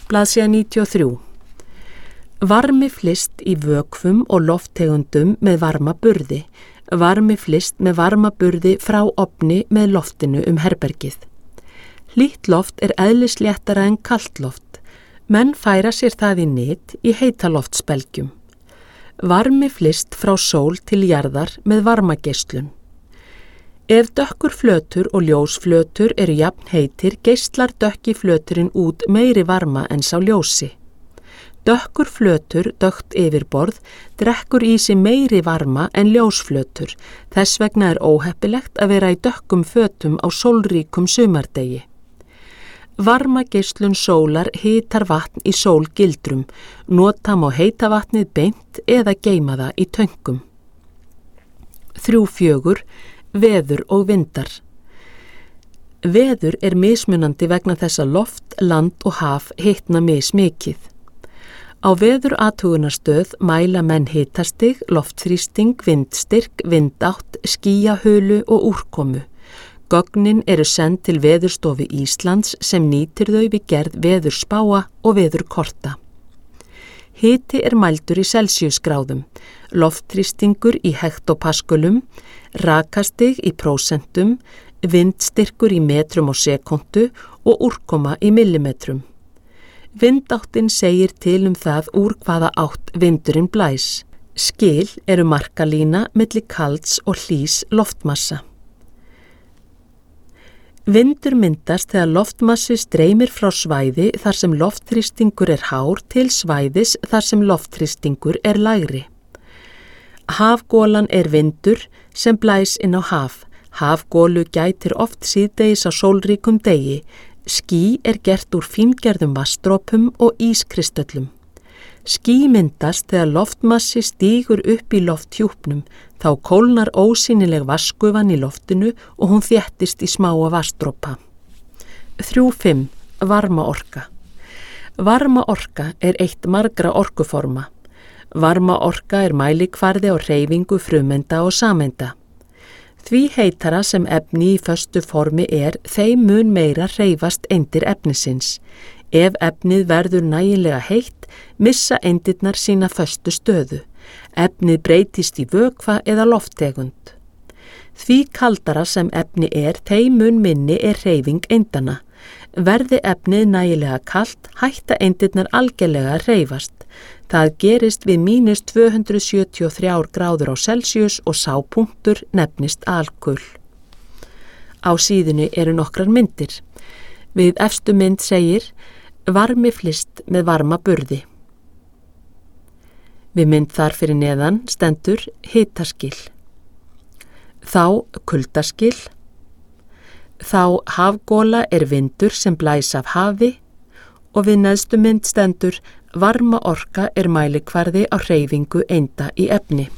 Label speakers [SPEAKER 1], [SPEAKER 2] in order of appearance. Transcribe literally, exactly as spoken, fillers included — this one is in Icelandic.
[SPEAKER 1] Blaðsíða níutíu og þrjú. Varmi flyst í vökvum og lofttegundum með varmaburði. Varmi flyst með varmaburði frá ofni með loftinu um herbergið. Hlýtt loft er eðlisléttara en kalt loft. Menn færa sér það í nyt í heitaloftsbelgjum. Varmi flyst frá sól til jarðar með varmageislun. Ef dökkur flötur og ljósflötur eru jafn heitir, geislar dökki flöturinn út meiri varma en sá ljósi. Dökkur flötur, dökkt yfirborð, drekkur í sig meiri varma en ljósflötur. Þess vegna er óheppilegt að vera í dökkum fötum á sólríkum sumardegi. Varmageislun sólar hitar vatn í sólgildrum. Nota má heita vatnið beint eða geyma það í töngum. Þrjú fjögur. Veður og vindar. Veður er mismunandi vegna þess að loft, land og haf hitna mismikið. Á veðurathugunarstöð mæla menn hitastig, loftþrýsting, vindstyrk, vindátt, skýjahulu og úrkomu. Gögnin eru send til Veðurstofu Íslands sem nýtir þau við gerð veðurspáa og veðurkorta. Hiti er mældur í Celsíusgráðum, loftþrýstingur í hektopaskulum, rakastig í prósentum, vindstyrkur í metrum á sekúndu og úrkoma í millimetrum. Vindáttin segir til um það úr hvaða átt vindurinn blæs. Skil eru markalína milli kalds og hlýs loftmassa. Vindur myndast þegar loftmassi streymir frá svæði þar sem loftþrýstingur er hár til svæðis þar sem loftþrýstingur er lægri. Hafgólan er vindur sem blæs inn á haf. Hafgólu gætir oft síðdegis á sólríkum degi. Ský er gert úr fíngerðum vatnsdropum og ískristallum. Ský myndast þegar loftmassi stígur upp í lofthjúpnum, þá kólnar ósýnileg vatnsgufan í loftinu og hún þéttist í smáa vatnsdropa. Þrjú fimm. Varmaorka. Varmaorka er eitt margra orkuforma. Varmaorka er mælikvarði á hreyfingu frumeinda og sameinda. Því heitara sem efni í föstu formi er, þeim mun meira hreyfast eindir efnisins. Ef efnið verður nægilega heitt, missa eindirnar sína föstu stöðu. Efnið breytist í vökva eða lofttegund. Því kaldara sem efni er, þeim mun minni er hreyfing eindana. Verði efnið nægilega kalt, hætta eindirnar algerlega að hreyfast. Það gerist við mínus tvö hundruð sjötíu og þrjár gráður á Celsíus og sá punktur nefnist alkul. Á síðunni eru nokkrar myndir. Við efstu mynd segir varmi flyst með varmaburði. Við mynd þar fyrir neðan stendur hitaskil. Þá kuldaskil. Þá hafgóla er vindur sem blæs af hafi og við neðstu mynd stendur varmaorka er mælikvarði á hreyfingu einda í efni.